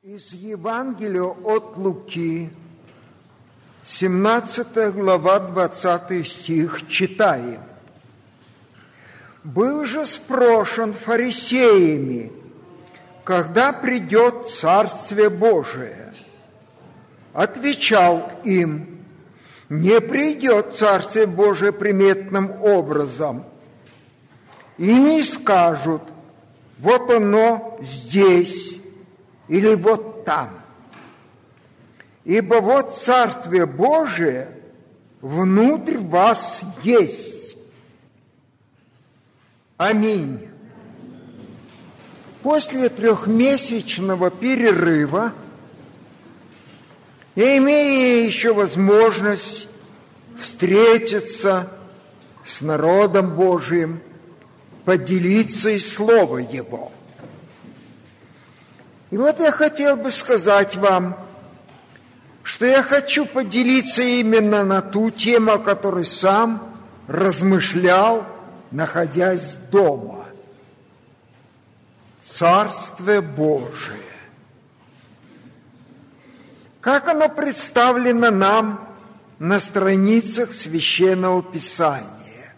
Из Евангелия от Луки, 17 глава, 20 стих, читаем. «Был же спрошен фарисеями, когда придет Царствие Божие. Отвечал им: не придет Царствие Божие приметным образом, и не скажут: вот оно здесь или вот там. Ибо вот Царствие Божие внутрь вас есть». Аминь. После трехмесячного перерыва, имея еще возможность встретиться с народом Божиим, поделиться из Слова Его. И вот я хотел бы сказать вам, что я хочу поделиться именно на ту тему, о которой сам размышлял, находясь дома. Царствие Божие. Как оно представлено нам на страницах Священного Писания?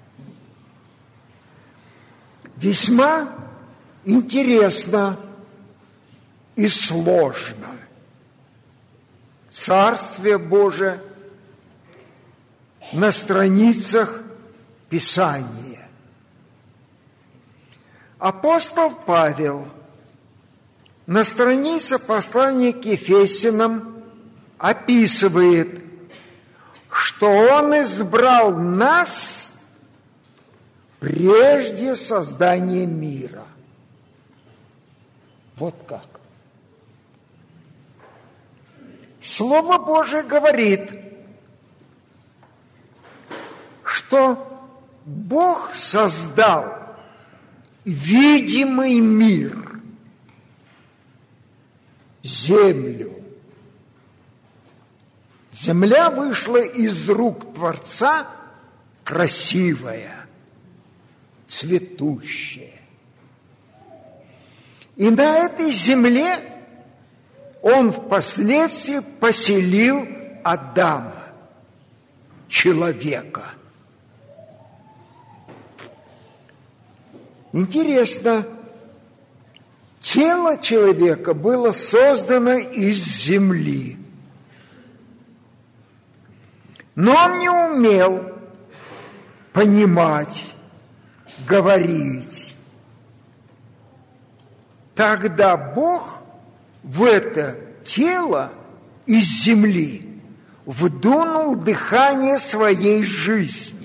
Весьма интересно и сложно. Царствие Божие на страницах Писания. Апостол Павел на странице послания к Ефесянам описывает, что он избрал нас прежде создания мира. Вот как. Слово Божие говорит, что Бог создал видимый мир, землю. Земля вышла из рук Творца красивая, цветущая. И на этой земле Он впоследствии поселил Адама, человека. Интересно, тело человека было создано из земли. Но он не умел понимать, говорить. Тогда Бог в это тело из земли вдунул дыхание своей жизни.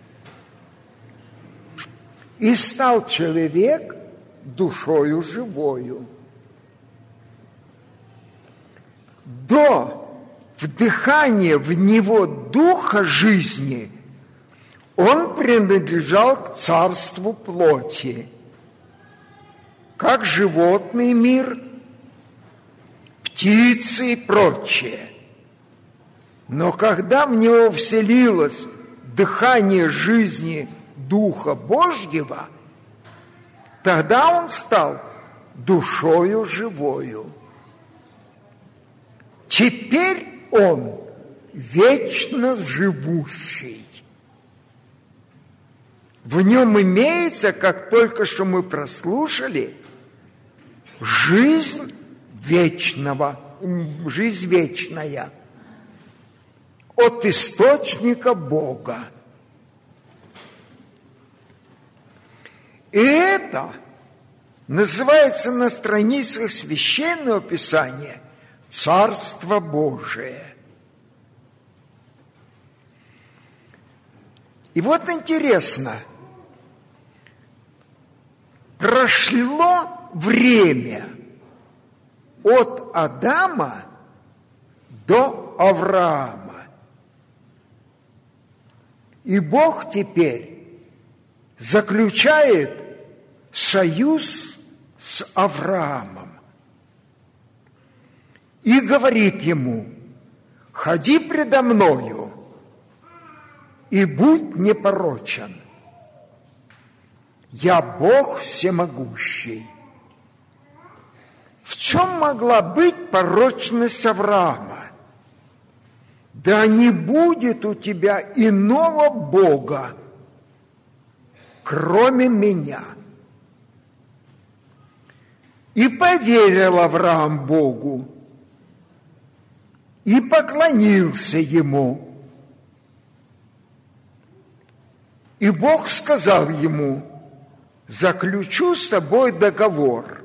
И стал человек душою живою. До вдыхания в него духа жизни он принадлежал к царству плоти, как животный мир, птицы и прочее. Но когда в него вселилось дыхание жизни Духа Божьего, тогда он стал душою живою. Теперь он вечно живущий. В нем имеется, как только что мы прослушали, жизнь вечная от источника Бога. И это называется на страницах Священного Писания Царство Божие. И вот интересно, прошло время от Адама до Авраама. И Бог теперь заключает союз с Авраамом и говорит ему: ходи предо мною и будь непорочен. Я Бог всемогущий. В чем могла быть порочность Авраама? Да не будет у тебя иного Бога, кроме меня. И поверил Авраам Богу, и поклонился Ему. И Бог сказал ему: заключу с тобой договор.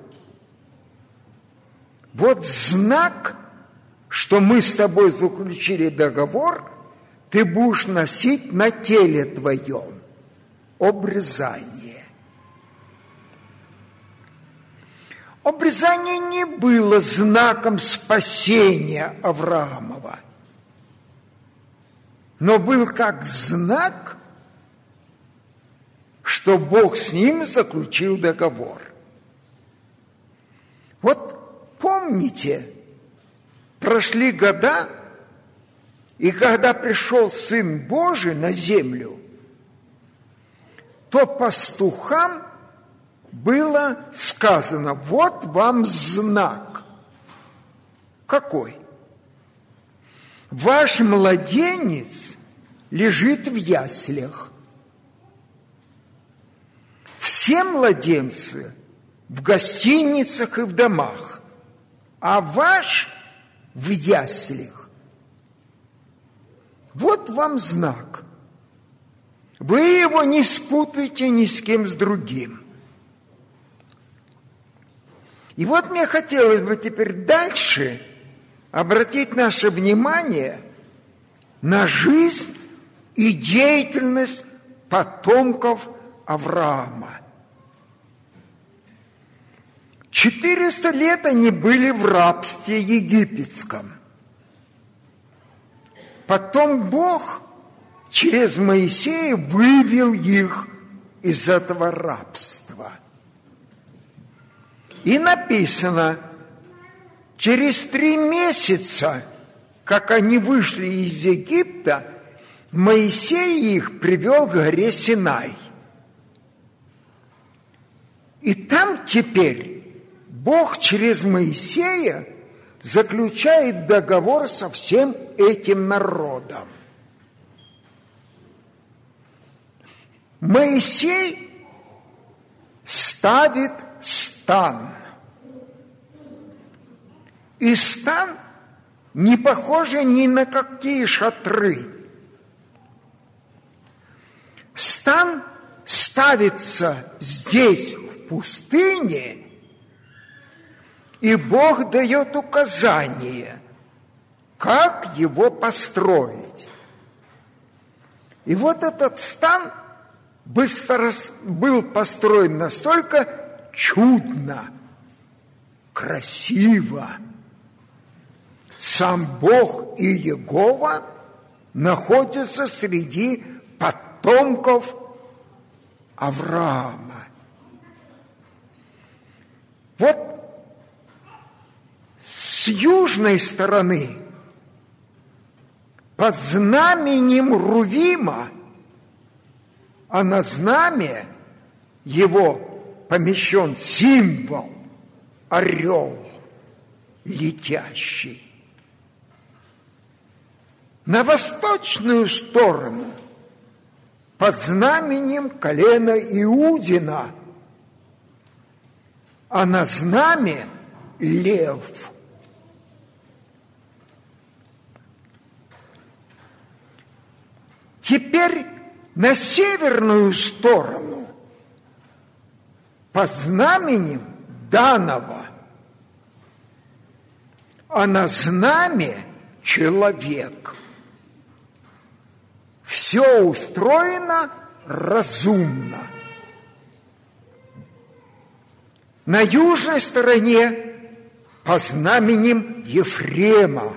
Вот знак, что мы с тобой заключили договор, ты будешь носить на теле твоем обрезание. Обрезание не было знаком спасения Авраамова, но был как знак, что Бог с ним заключил договор. Вот помните, прошли года, и когда пришел Сын Божий на землю, то пастухам было сказано: вот вам знак. Какой? Ваш младенец лежит в яслях. Все младенцы в гостиницах и в домах, а ваш в яслях. Вот вам знак. Вы его не спутаете ни с кем с другим. И вот мне хотелось бы теперь дальше обратить наше внимание на жизнь и деятельность потомков Авраама. 400 лет они были в рабстве египетском. Потом Бог через Моисея вывел их из этого рабства. И написано, через 3 месяца, как они вышли из Египта, Моисей их привел к горе Синай. И там теперь Бог через Моисея заключает договор со всем этим народом. Моисей ставит стан. И стан не похож ни на какие шатры. Стан ставится здесь, в пустыне, и Бог дает указание, как его построить. И вот этот стан был построен настолько чудно, красиво. Сам Бог и Иегова находятся среди потомков Авраама. Вот с южной стороны, под знаменем Рувима, а на знамя его помещен символ – орел летящий. На восточную сторону, под знаменем колена Иудина, а на знамя – лев. Теперь на северную сторону, под знаменем Данова, а на знамя – человек. Все устроено разумно. На южной стороне по знаменем Ефрема,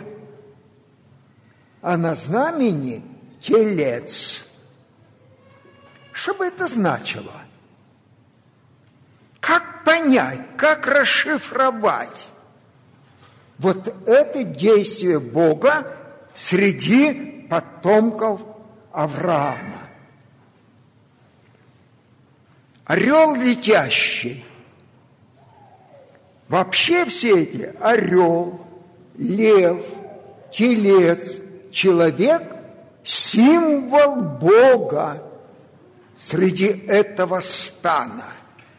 а на знамени телец. Что бы это значило? Как понять, как расшифровать вот это действие Бога среди потомков Авраама? Орел летящий. Вообще все эти орел, лев, телец, человек – символ Бога среди этого стана.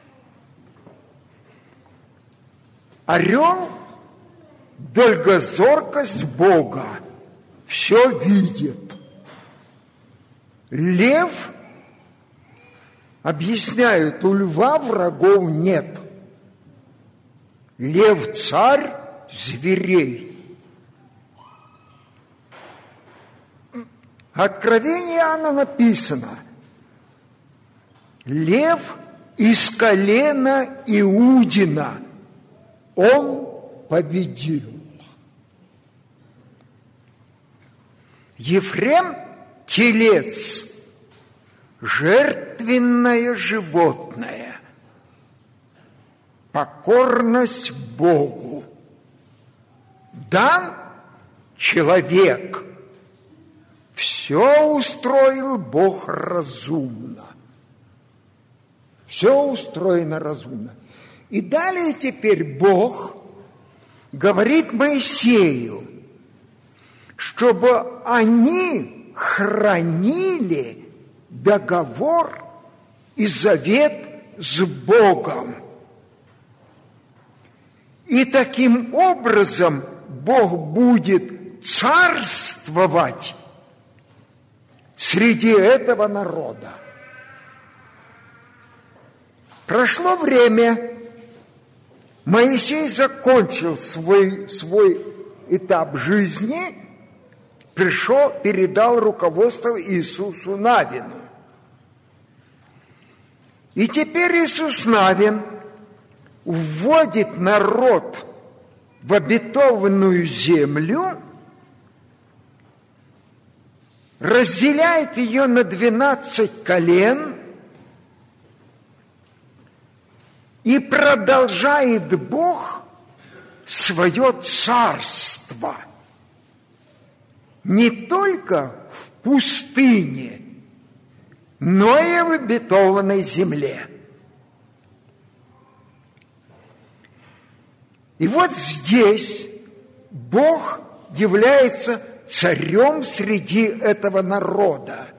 Орел – дальгозоркость Бога, все видит. Лев, объясняют, у льва врагов нет. Лев – царь зверей. Откровение Иоанна написано: лев из колена Иудина, он победил. Ефрем – телец, жертвенное животное, покорность Богу. Дан – человек. Все устроил Бог разумно. Все устроено разумно. И далее теперь Бог говорит Моисею, чтобы они хранили договор и завет с Богом. И таким образом Бог будет царствовать среди этого народа. Прошло время, Моисей закончил свой этап жизни, пришел, передал руководство Иисусу Навину. И теперь Иисус Навин вводит народ в обетованную землю, разделяет ее на 12 колен и продолжает Бог свое царство не только в пустыне, но и в обетованной земле. И вот здесь Бог является царем среди этого народа.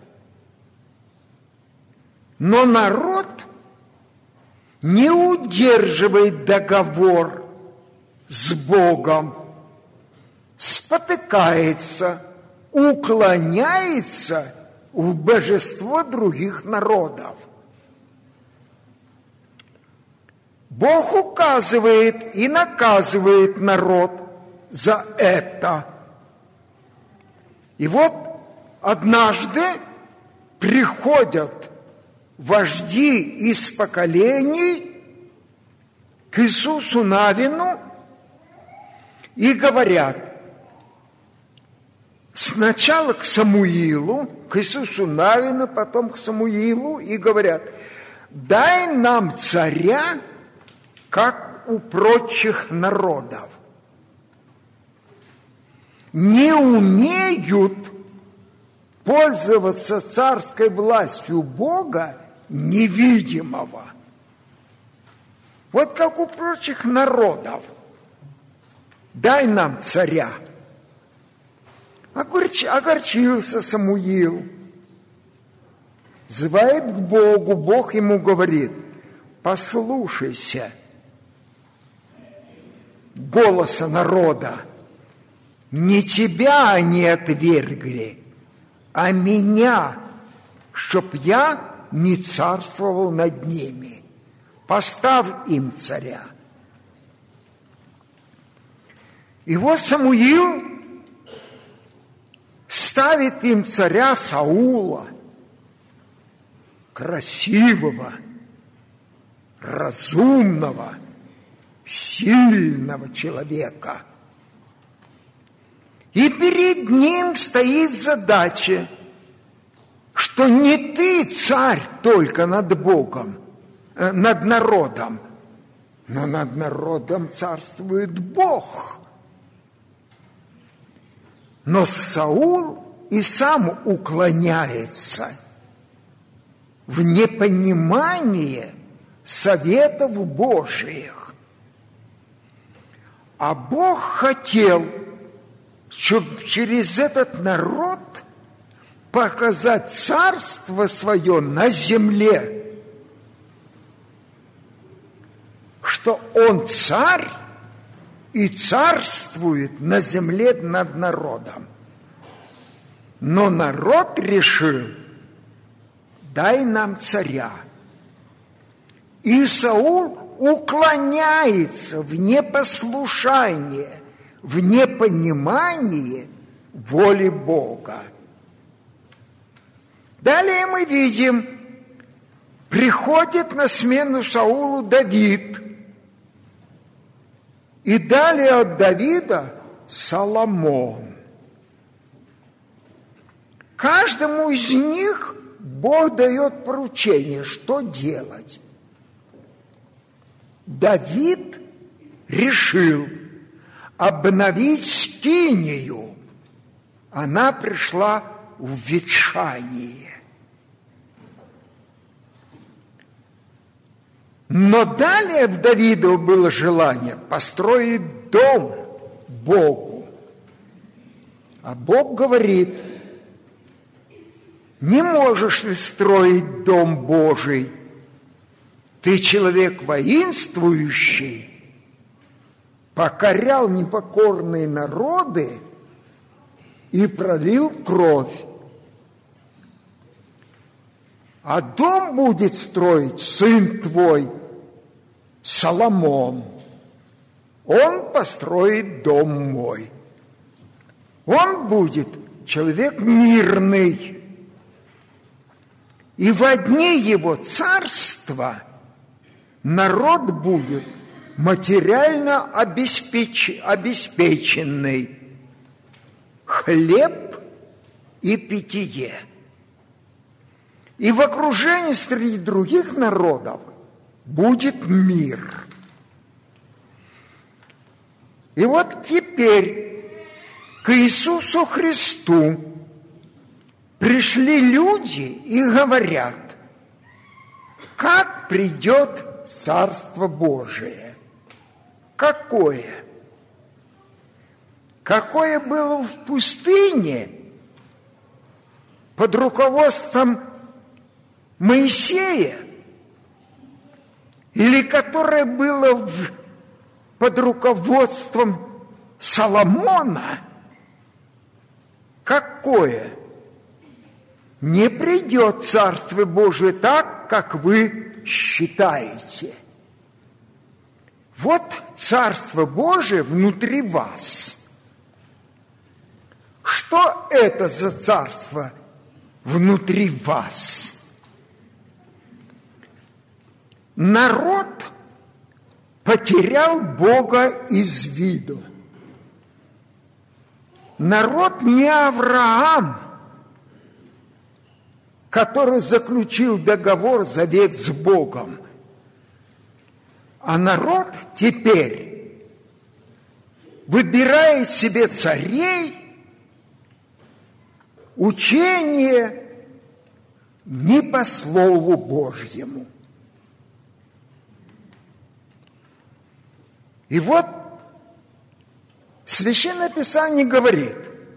Но народ не удерживает договор с Богом, спотыкается, уклоняется в божество других народов. Бог указывает и наказывает народ за это. И вот однажды приходят вожди из поколений к Иисусу Навину и говорят, сначала к Самуилу, к Иисусу Навину, потом к Самуилу, и говорят, дай нам царя, как у прочих народов. Не умеют пользоваться царской властью Бога невидимого. Вот как у прочих народов. Дай нам царя. Огорчился Самуил. Взывает к Богу. Бог ему говорит, послушайся голоса народа. Не тебя они отвергли, а меня, чтоб я не царствовал над ними. Поставь им царя. И вот Самуил ставит им царя Саула, красивого, разумного, сильного человека. И перед ним стоит задача, что не ты царь только над Богом, над народом, но над народом царствует Бог. Но Саул и сам уклоняется в непонимание советов Божиих. А Бог хотел, чтобы через этот народ показать царство свое на земле, что Он царь и царствует на земле над народом. Но народ решил: дай нам царя. И Саул уклоняется в непослушание, в непонимание воли Бога. Далее мы видим, приходит на смену Саулу Давид. И далее от Давида Соломон. Каждому из них Бог дает поручение, что делать. Давид решил обновить скинию. Она пришла в ветшание. Но далее в Давида было желание построить дом Богу. А Бог говорит: не можешь ли строить дом Божий? Ты человек воинствующий, покорял непокорные народы и пролил кровь. А дом будет строить сын твой, Соломон. Он построит дом мой. Он будет человек мирный. И во дни его царства народ будет материально обеспеченный. Хлеб и питье. И в окружении среди других народов будет мир. И вот теперь к Иисусу Христу пришли люди и говорят: как придет Царство Божие? Какое? Какое было в пустыне под руководством Моисея, или которое было под руководством Соломона? Какое? Не придет Царство Божие так, как вы считаете. Вот Царство Божие внутри вас. Что это за царство внутри вас? Народ потерял Бога из виду. Народ не Авраам, который заключил договор, завет с Богом. А народ теперь выбирает себе царей, учение не по Слову Божьему. И вот Священное Писание говорит,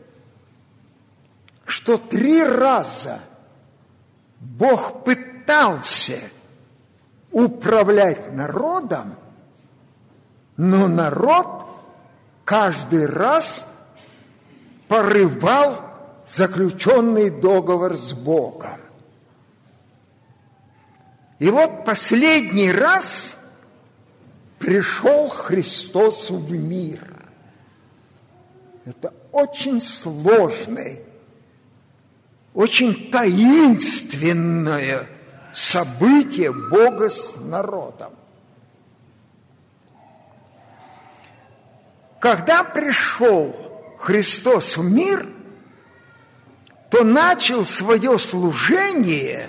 что 3 раза Бог пытался управлять народом, но народ каждый раз порывал заключенный договор с Богом. И вот последний раз пришел Христос в мир. Это очень сложное, очень таинственное событие Бога с народом. Когда пришел Христос в мир, то начал свое служение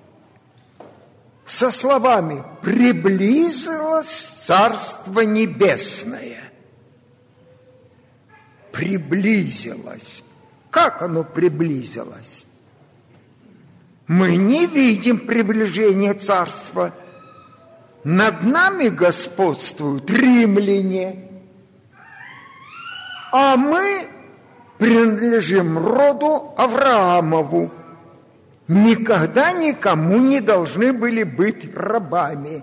со словами: «Приблизилось Царство Небесное». Приблизилось. Как оно приблизилось? Мы не видим приближения царства. Над нами господствуют римляне, а мы принадлежим роду Авраамову. Никогда никому не должны были быть рабами.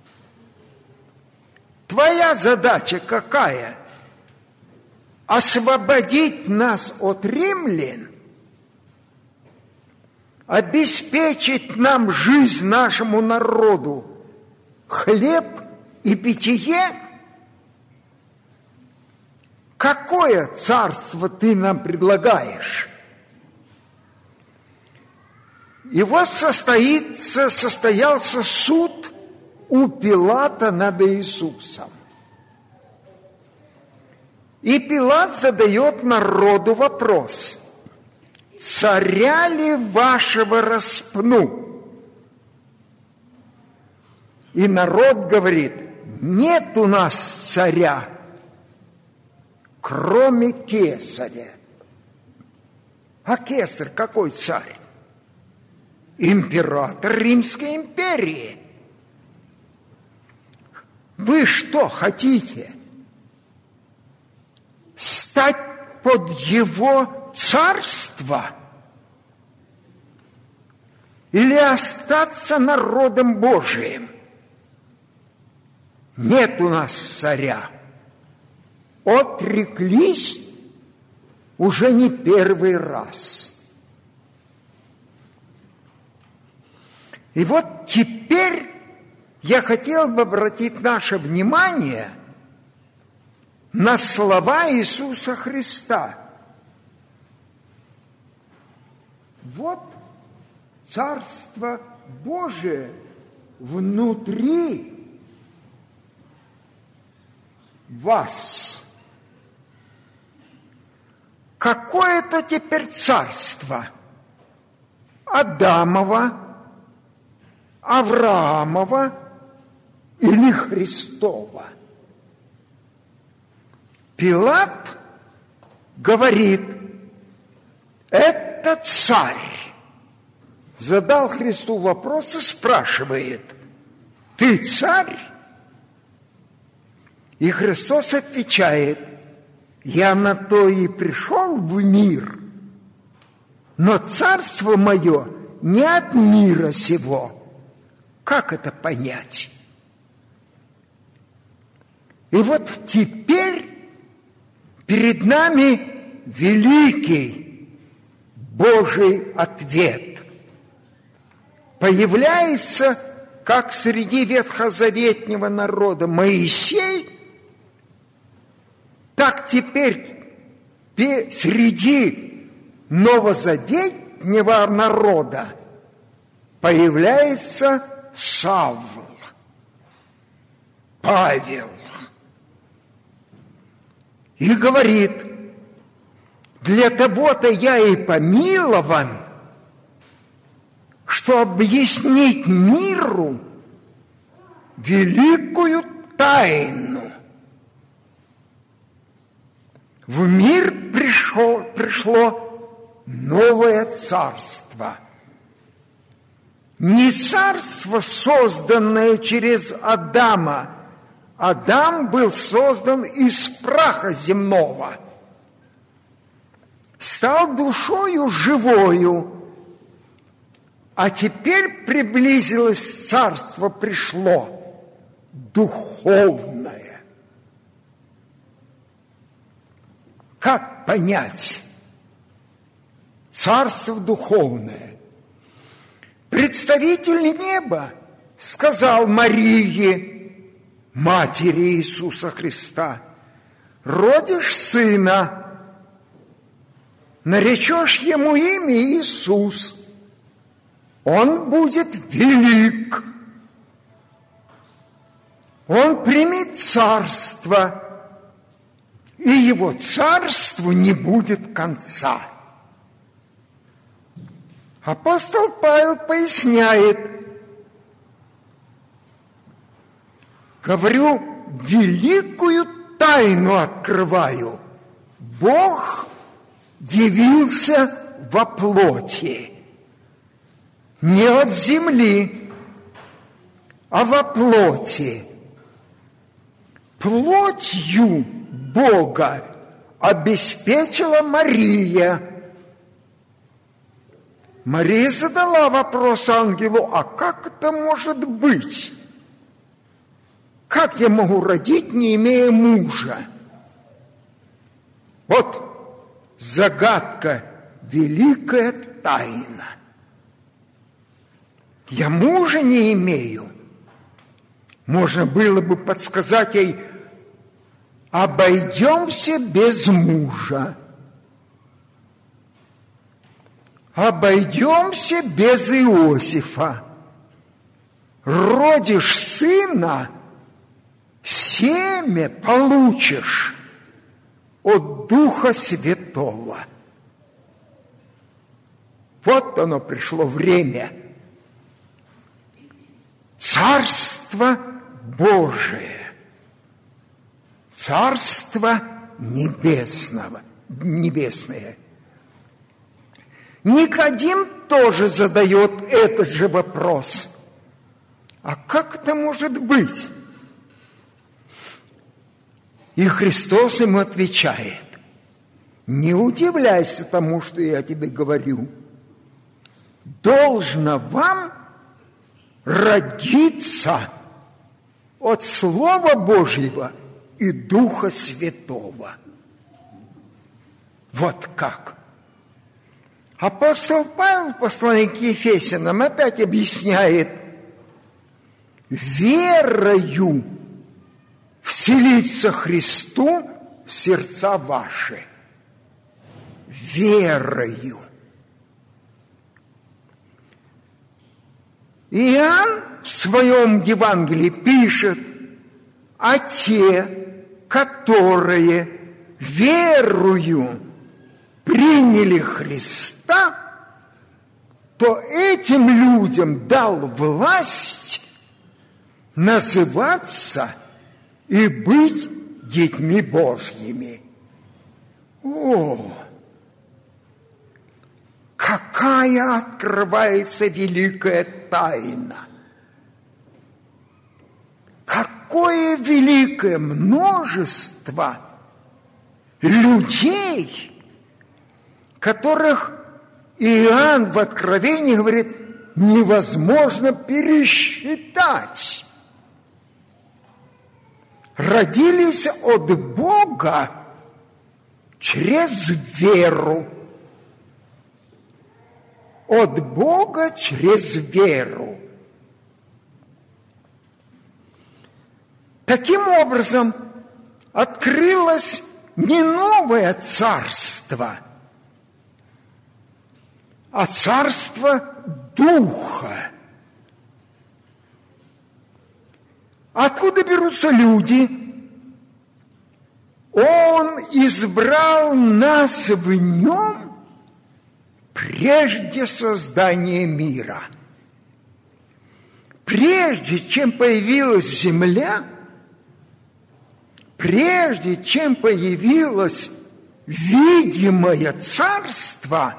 Твоя задача какая? Освободить нас от римлян, обеспечить нам жизнь нашему народу, хлеб и питье? Какое царство ты нам предлагаешь? И вот состоялся суд у Пилата над Иисусом. И Пилат задает народу вопрос: царя ли вашего распну? И народ говорит: нет у нас царя, кроме кесаря. А кесарь какой царь? Император Римской империи. Вы что хотите? Стать под его царство? Или остаться народом Божиим? Нет у нас царя. Отреклись уже не первый раз. И вот теперь я хотел бы обратить наше внимание на слова Иисуса Христа. Вот Царство Божие внутри вас. Какое-то теперь царство? Адамова, Авраамова или Христова? Пилат говорит: это царь. Задал Христу вопрос и спрашивает: ты царь? И Христос отвечает: я на то и пришел в мир, но царство мое не от мира сего. Как это понять? И вот теперь перед нами великий Божий ответ. Появляется, как среди ветхозаветнего народа Моисей, так теперь среди новозаветнего народа появляется Савл, Павел. И говорит: для того-то я и помилован, что объяснить миру великую тайну. В мир пришло новое царство. Не царство, созданное через Адама. Адам был создан из праха земного, стал душою живою, а теперь приблизилось царство, пришло духовное. Как понять царство духовное? Представитель неба сказал Марии, матери Иисуса Христа: родишь сына, наречешь ему имя Иисус, он будет велик, он примет царство, и его царству не будет конца. Апостол Павел поясняет: говорю, великую тайну открываю. Бог явился во плоти, не от земли, а во плоти. Плотью Бога обеспечила Мария. Мария задала вопрос ангелу: а как это может быть? Как я могу родить, не имея мужа? Вот загадка, великая тайна. Я мужа не имею. Можно было бы подсказать ей: обойдемся без мужа. Обойдемся без Иосифа. Родишь сына, семя получишь от Духа Святого. Вот оно пришло время. Царство Божие, Царство небесное. Никодим тоже задает этот же вопрос. А как это может быть? И Христос ему отвечает: не удивляйся тому, что я тебе говорю. Должно вам родиться от Слова Божьего и Духа Святого. Вот как. Апостол Павел в послании к Ефесянам опять объясняет: верою вселиться Христу в сердца ваши. Верою. Иоанн в своем Евангелии пишет: а те, которые верою приняли Христа, то этим людям дал власть называться и быть детьми Божьими. О! Какая открывается великая тайна! Какое великое множество людей, которых Иоанн в Откровении говорит, невозможно пересчитать. Родились от Бога через веру. От Бога через веру. Таким образом, открылось не новое царство, а царство Духа. Откуда берутся люди? Он избрал нас в нем прежде создания мира. Прежде чем появилась земля, прежде чем появилось видимое царство,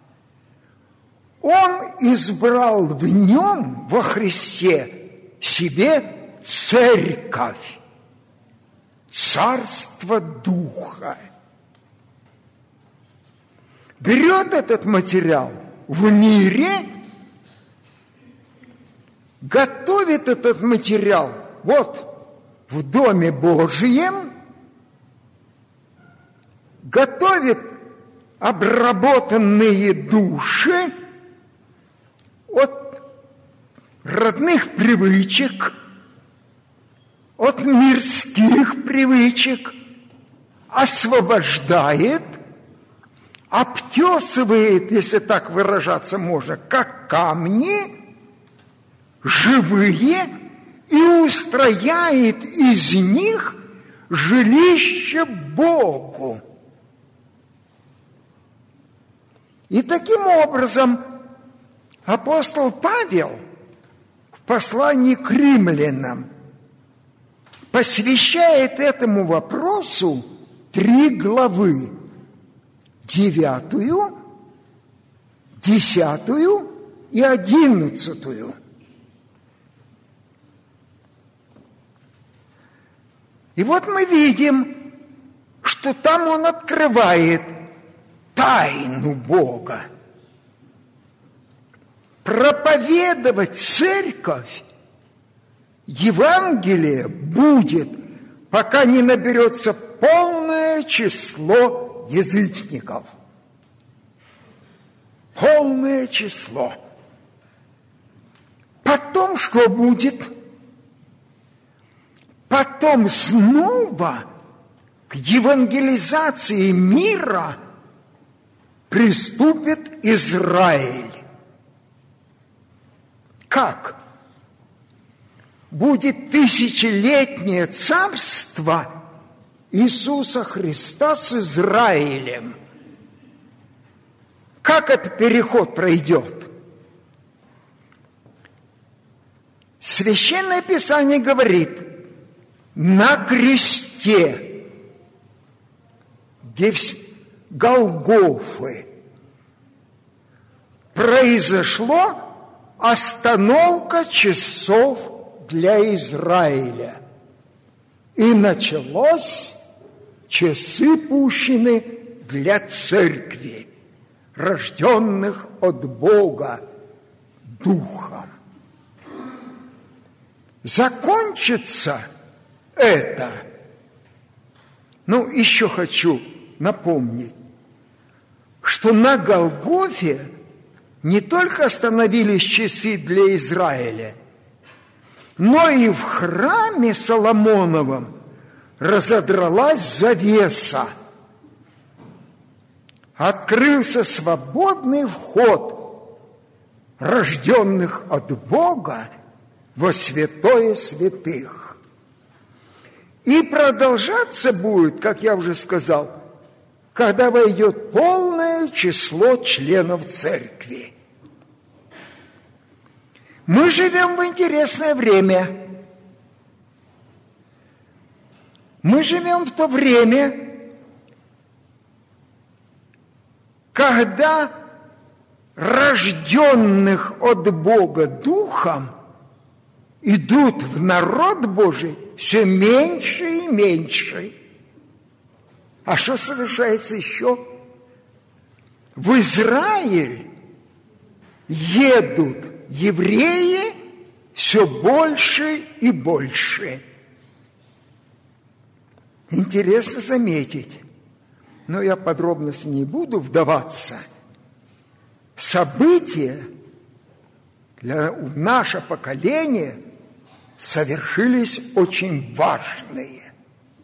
Он избрал в нем, во Христе, себе церковь, царство Духа. Берет этот материал в мире, готовит этот материал вот в Доме Божьем, готовит обработанные души от родных привычек, от мирских привычек, освобождает, обтесывает, если так выражаться можно, как камни живые, и устрояет из них жилище Богу. И таким образом апостол Павел в послании к римлянам посвящает этому вопросу 3 главы: 9, 10 и 11. И вот мы видим, что там он открывает тайну Бога. Проповедовать церковь, Евангелие будет, пока не наберется полное число язычников. Полное число. Потом что будет? Потом снова к евангелизации мира приступит Израиль. Как? Будет тысячелетнее царство Иисуса Христа с Израилем. Как этот переход пройдет? Священное Писание говорит, на кресте, где Голгофы, произошла остановка часов для Израиля. И началось часы пущены для церкви, рожденных от Бога Духом. Закончится это. Еще хочу напомнить, что на Голгофе не только остановились часы для Израиля, но и в храме Соломоновом разодралась завеса. Открылся свободный вход рожденных от Бога во святое святых. И продолжаться будет, как я уже сказал, когда войдет полное число членов церкви. Мы живем в интересное время. Мы живем в то время, когда рожденных от Бога Духом идут в народ Божий все меньше и меньше. А что совершается еще? В Израиль едут евреи все больше и больше. Интересно заметить, но я подробности не буду вдаваться. События для наше поколение совершились очень важные.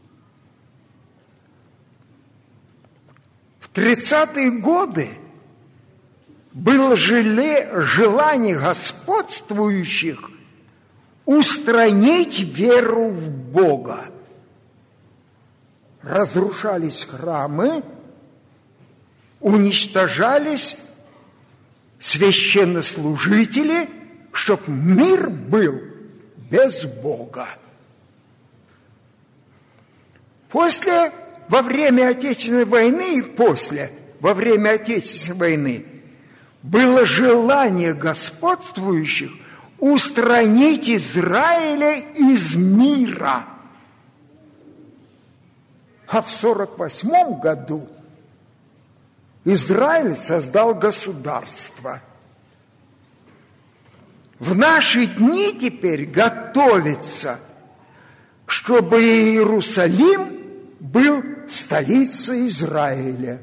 В 30-е годы было желание господствующих устранить веру в Бога. Разрушались храмы, уничтожались священнослужители, чтоб мир был без Бога. Во время Отечественной войны и во время Отечественной войны было желание господствующих устранить Израиля из мира. А в 1948 году Израиль создал государство. В наши дни теперь готовится, чтобы Иерусалим был столицей Израиля.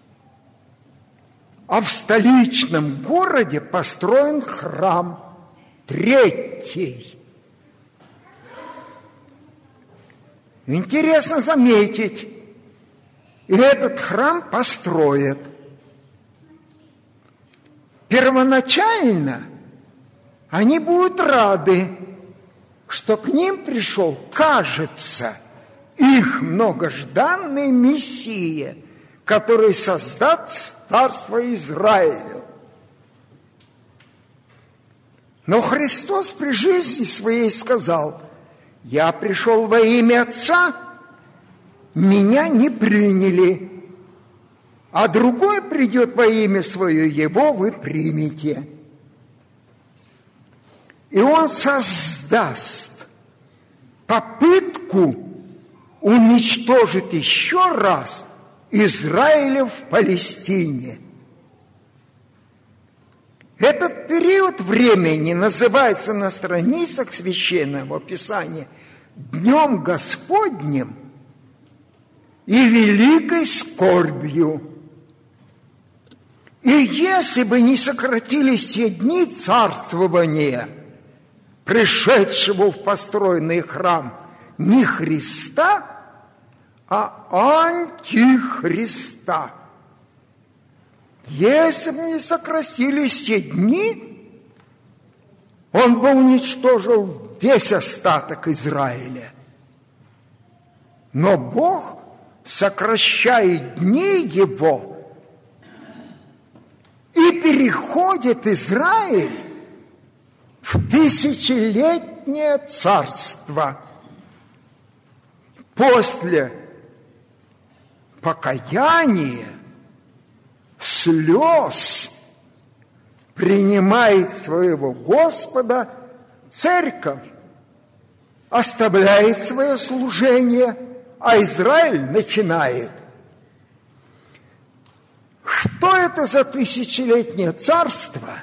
А в столичном городе построен храм третий. Интересно заметить, и этот храм построят. Первоначально они будут рады, что к ним пришел, кажется, их многожданный Мессия, который создаст царство Израилю. Но Христос при жизни своей сказал: «Я пришел во имя Отца, меня не приняли, а другой придет во имя свое, его вы примете». И он создаст попытку уничтожит еще раз Израиля в Палестине. Этот период времени называется на страницах Священного Писания Днем Господним и великой скорбью. И если бы не сократились те дни царствования, пришедшего в построенный храм не Христа, а антихриста, если бы не сократились те дни, он бы уничтожил весь остаток Израиля. Но Бог сокращает дни его, и переходит Израиль в тысячелетнее царство. После покаяния, слез принимает своего Господа церковь, оставляет свое служение, а Израиль начинает. Что это за тысячелетнее царство?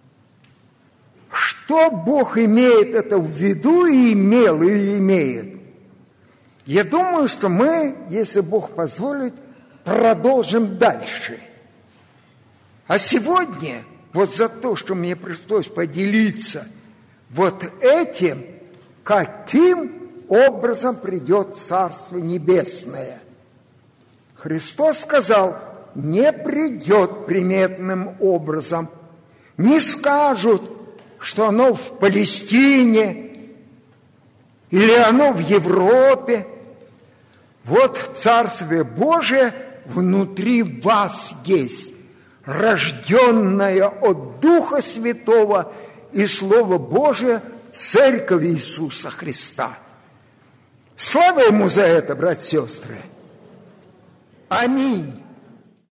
Что Бог имеет это в виду и имел, и имеет? Я думаю, что мы, если Бог позволит, продолжим дальше. А сегодня, вот за то, что мне пришлось поделиться вот этим, каким образом придет Царство Небесное. Христос сказал, не придет приметным образом. Не скажут, что оно в Палестине или оно в Европе. Вот Царствие Божие внутри вас есть, рожденное от Духа Святого и Слово Божие, Церковь Иисуса Христа. Слава Ему за это, братья и сестры! Аминь!